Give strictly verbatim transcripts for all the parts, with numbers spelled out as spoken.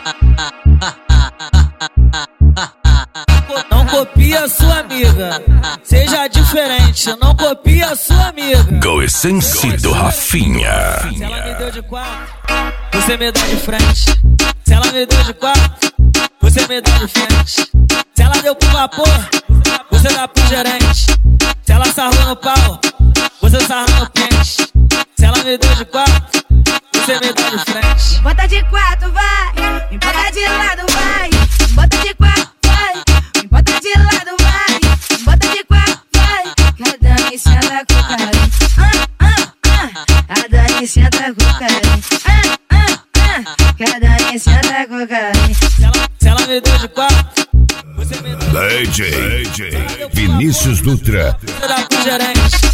Não copia sua amiga, seja diferente, não copia sua amiga. Go Essence do Rafinha. Se ela me deu de quatro, você me dá de frente. Se ela me deu de quatro, você me dá de frente. Se ela deu pro vapor, você dá pro gerente. Se ela sarrou no pau, você sarra no pente. Se ela me deu de quatro, você me dá de frente. Bota de quatro, vai, me bota de lado, vai. Bota de quatro, vai, me bota de lado, vai. Bota de quatro, vai, a Dani senta com carinho. Ah, ah, ah, a Dani senta com carinho. Ah, ah, ah, a Dani senta com carinho. Se ela, se ela me deu de quatro, você me dá D J, D J Vinícius Dutra. Você dá pro gerente.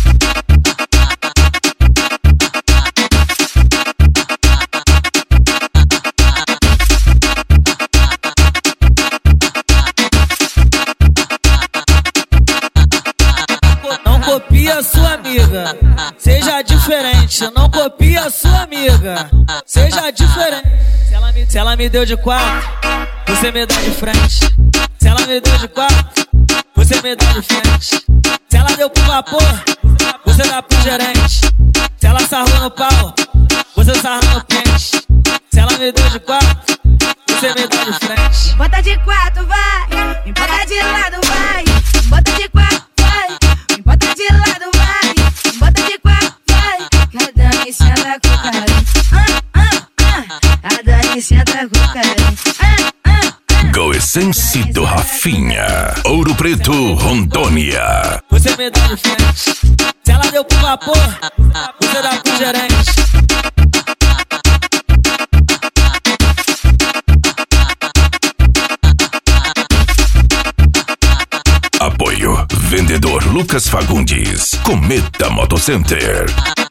Não copia sua amiga, seja diferente, não copia sua amiga, seja diferente. Se ela me, se ela me deu de quatro, você me dá de frente. Se ela me deu de quatro, você me dá de frente. Se ela deu pro vapor, você dá pro gerente. Se ela sarrou no pau, você sarra no pente. Se ela me deu de quatro, você me dá de frente. Bota de quatro, vai, me bota de lado, vai. Bota de quatro, vai, me bota de lado, vai. Bota de quatro, vai, a Dani senta com carinho. Ah, ah, ah, a Dani senta com carinho. Ah, ah, ah. Go Essence do Rafinha. Ouro Preto, Rondônia. Você me dá de frente. Se ela deu pro vapor, você dá pro gerente. Apoio Vendedor Lucas Fagundes. Cometa Motocenter.